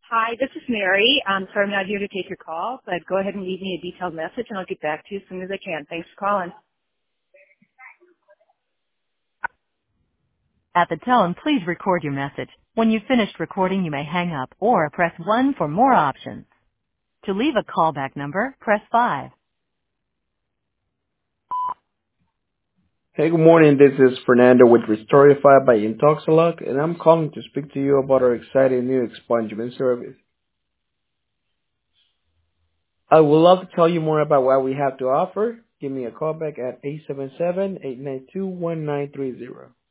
Hi, this is Mary. Sorry I'm not here to take your call, but go ahead and leave me a detailed message and I'll get back to you as soon as I can. Thanks for calling. At the tone, please record your message. When you've finished recording, you may hang up or press 1 for more options. To leave a callback number, press 5. Hey, good morning. This is Fernando with Restorify by Intoxilog, and I'm calling to speak to you about our exciting new expungement service. I would love to tell you more about what we have to offer. Give me a call back at 877-892-1930.